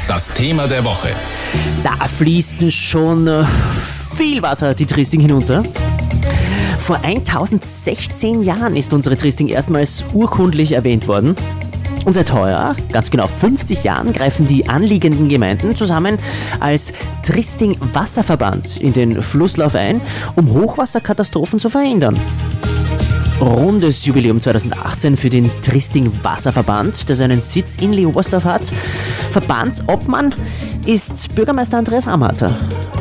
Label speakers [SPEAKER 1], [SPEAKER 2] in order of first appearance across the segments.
[SPEAKER 1] Das Thema der Woche.
[SPEAKER 2] Da fließt schon viel Wasser die Triesting hinunter. Vor 1016 Jahren ist unsere Triesting erstmals urkundlich erwähnt worden. Und seit heuer, ganz genau 50 Jahren, greifen die anliegenden Gemeinden zusammen als Triesting Wasserverband in den Flusslauf ein, um Hochwasserkatastrophen zu verhindern. Rundes Jubiläum 2018 für den Triesting Wasserverband, der seinen Sitz in Leobersdorf hat. Verbandsobmann ist Bürgermeister Andreas Ramhater.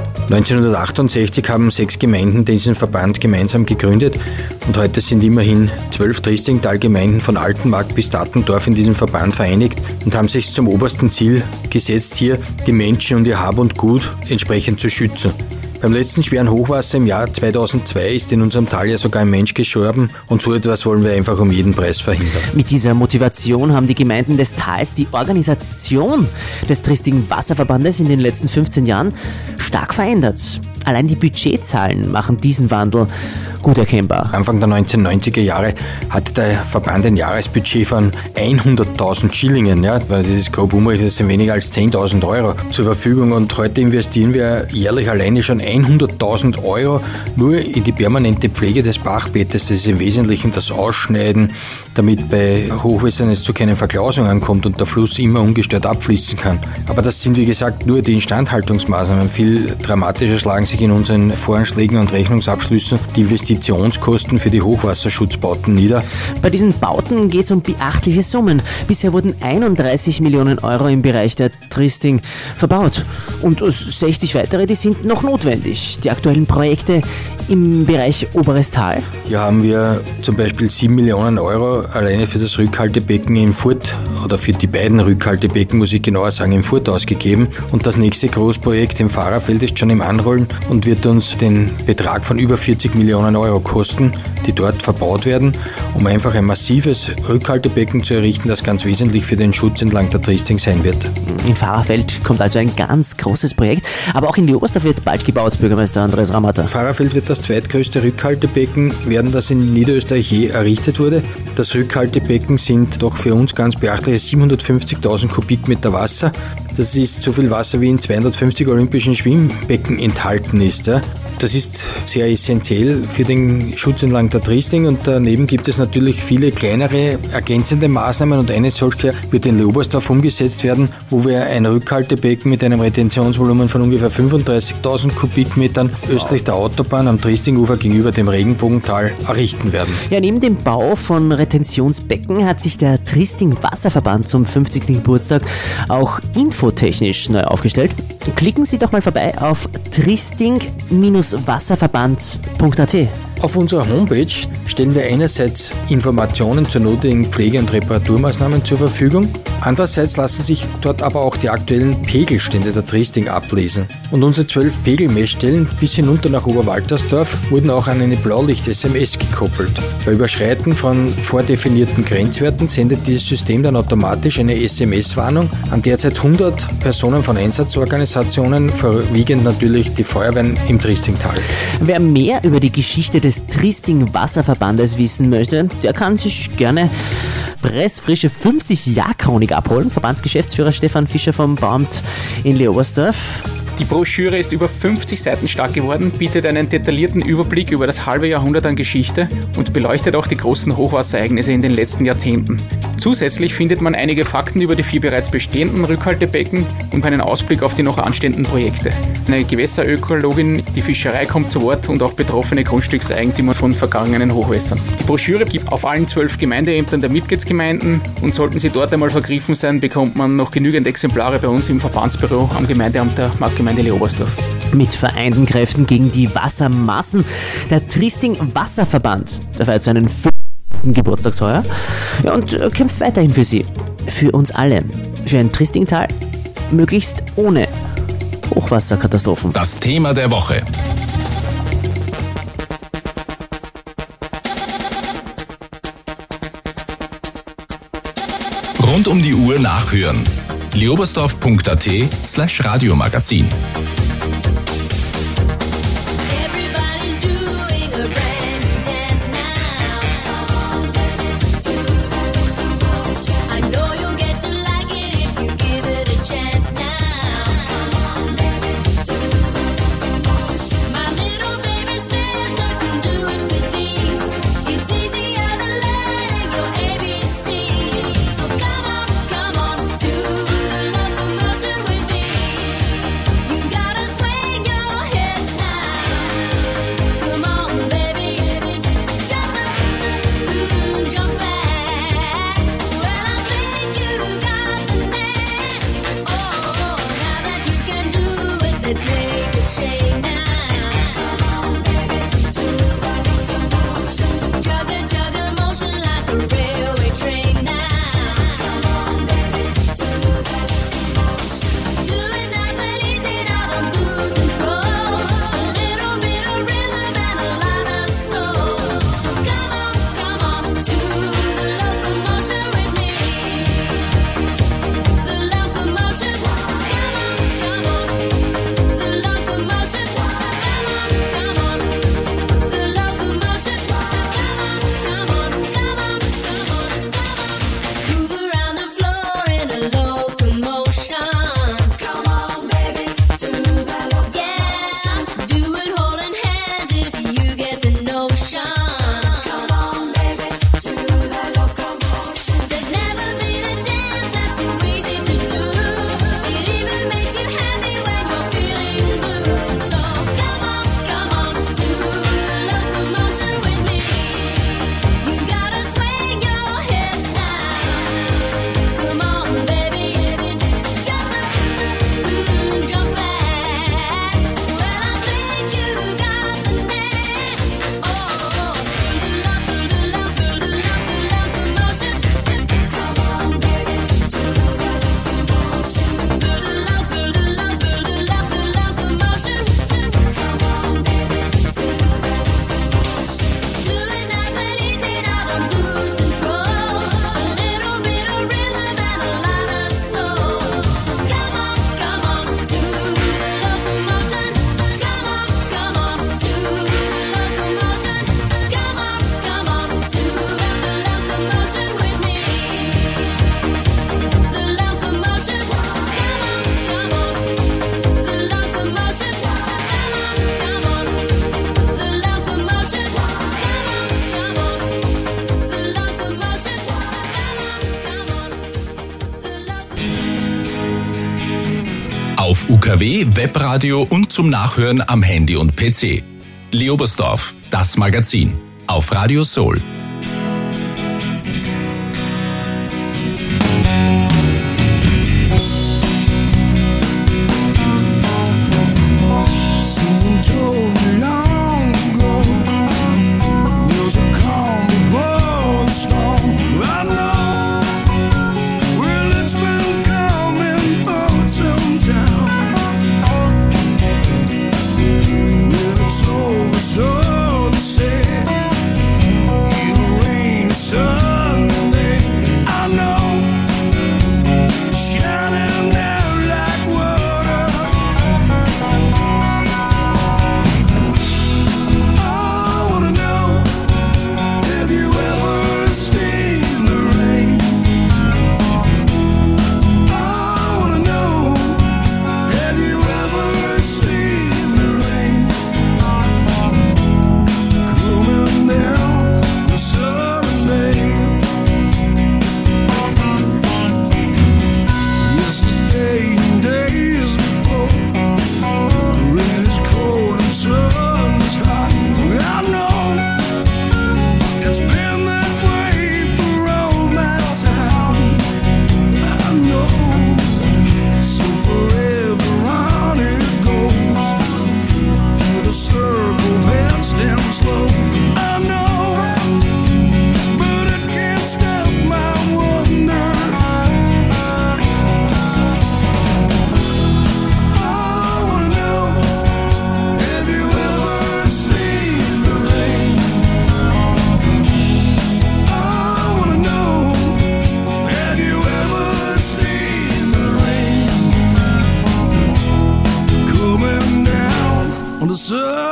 [SPEAKER 3] 1968 haben 6 Gemeinden diesen Verband gemeinsam gegründet und heute sind immerhin 12 Triestingtalgemeinden von Altenmarkt bis Dattendorf in diesem Verband vereinigt und haben sich zum obersten Ziel gesetzt, hier die Menschen und ihr Hab und Gut entsprechend zu schützen. Beim letzten schweren Hochwasser im Jahr 2002 ist in unserem Tal ja sogar ein Mensch gestorben und so etwas wollen wir einfach um jeden Preis verhindern.
[SPEAKER 2] Mit dieser Motivation haben die Gemeinden des Tals die Organisation des Triesting Wasserverbandes in den letzten 15 Jahren stark verändert. Allein die Budgetzahlen machen diesen Wandel gut erkennbar.
[SPEAKER 3] Anfang der 1990er Jahre hatte der Verband ein Jahresbudget von 100.000 Schillingen, weil das ist grob umgerechnet, das sind weniger als 10.000 Euro zur Verfügung und heute investieren wir jährlich alleine schon 100.000 Euro nur in die permanente Pflege des Bachbettes. Das ist im Wesentlichen das Ausschneiden, damit bei Hochwässern es zu keinen Verklausungen kommt und der Fluss immer ungestört abfließen kann. Aber das sind, wie gesagt, nur die Instandhaltungsmaßnahmen. Viel dramatischer schlagen sich in unseren Voranschlägen und Rechnungsabschlüssen die Investitionskosten für die Hochwasserschutzbauten nieder.
[SPEAKER 2] Bei diesen Bauten geht es um beachtliche Summen. Bisher wurden 31 Millionen Euro im Bereich der Triesting verbaut. Und 60 weitere, die sind noch notwendig. Die aktuellen Projekte im Bereich Oberes Tal.
[SPEAKER 3] Hier haben wir zum Beispiel 7 Millionen Euro alleine für das Rückhaltebecken in Furt oder für die beiden Rückhaltebecken, muss ich genauer sagen, in Furt ausgegeben. Und das nächste Großprojekt im Fahrerfeld ist schon im Anrollen und wird uns den Betrag von über 40 Millionen Euro kosten, die dort verbaut werden, um einfach ein massives Rückhaltebecken zu errichten, das ganz wesentlich für den Schutz entlang der Triesting sein wird.
[SPEAKER 2] Im Fahrerfeld kommt also ein ganz großes Projekt, aber auch in Leobersdorf wird bald gebaut, Bürgermeister Andreas Ramhater.
[SPEAKER 3] Fahrerfeld wird das zweitgrößte Rückhaltebecken werden, das in Niederösterreich je errichtet wurde. Das Rückhaltebecken sind doch für uns ganz beachtliche 750.000 Kubikmeter Wasser. Das ist so viel Wasser, wie in 250 olympischen Schwimmbecken enthalten ist. Das ist sehr essentiell für den Schutz entlang der Triesting und daneben gibt es natürlich viele kleinere ergänzende Maßnahmen und eine solche wird in Leobersdorf umgesetzt werden, wo wir ein Rückhaltebecken mit einem Retentionsvolumen von ungefähr 35.000 Kubikmetern östlich der Autobahn am Triestingufer gegenüber dem Regenbogental errichten werden.
[SPEAKER 2] Ja, neben dem Bau von Retentionsbecken hat sich der Triesting Wasserverband zum 50. Geburtstag auch infotechnisch neu aufgestellt. Klicken Sie doch mal vorbei auf triesting-wasserverband.at.
[SPEAKER 3] Auf unserer Homepage stellen wir einerseits Informationen zu notwendigen Pflege- und Reparaturmaßnahmen zur Verfügung. Andererseits lassen sich dort aber auch die aktuellen Pegelstände der Triesting ablesen. Und unsere 12 Pegelmessstellen bis hinunter nach Oberwaltersdorf wurden auch an eine Blaulicht-SMS gekoppelt. Bei Überschreiten von vordefinierten Grenzwerten sendet dieses System dann automatisch eine SMS-Warnung an derzeit 100 Personen von Einsatzorganisationen, vorwiegend natürlich die Feuerwehren im Triestingtal.
[SPEAKER 2] Wer mehr über die Geschichte des Triesting Wasserverbandes wissen möchte, der kann sich gerne pressfrische 50-Jahr-Chronik abholen. Verbandsgeschäftsführer Stefan Fischer vom Bauamt in Leobersdorf.
[SPEAKER 4] Die Broschüre ist über 50 Seiten stark geworden, bietet einen detaillierten Überblick über das halbe Jahrhundert an Geschichte und beleuchtet auch die großen Hochwasserereignisse in den letzten Jahrzehnten. Zusätzlich findet man einige Fakten über die 4 bereits bestehenden Rückhaltebecken und einen Ausblick auf die noch anstehenden Projekte. Eine Gewässerökologin, die Fischerei kommt zu Wort und auch betroffene Grundstückseigentümer von vergangenen Hochwässern. Die Broschüre gibt es auf allen 12 Gemeindeämtern der Mitgliedsgemeinden und sollten Sie dort einmal vergriffen sein, bekommt man noch genügend Exemplare bei uns im Verbandsbüro am Gemeindeamt der Marktgemeinde Leobersdorf.
[SPEAKER 2] Mit vereinten Kräften gegen die Wassermassen. Der Triesting Wasserverband, der feiert seinen 5. Geburtstag heuer und kämpft weiterhin für Sie, für uns alle, für ein Triestingtal, möglichst ohne Hochwasserkatastrophen.
[SPEAKER 1] Das Thema der Woche. Rund um die Uhr nachhören. leobersdorf.at/Radiomagazin
[SPEAKER 5] I know you'll get to like it if you give it a chance now.
[SPEAKER 1] Auf UKW, Webradio und zum Nachhören am Handy und PC. Leobersdorf, das Magazin. Auf Radio Soul.
[SPEAKER 5] on the sun.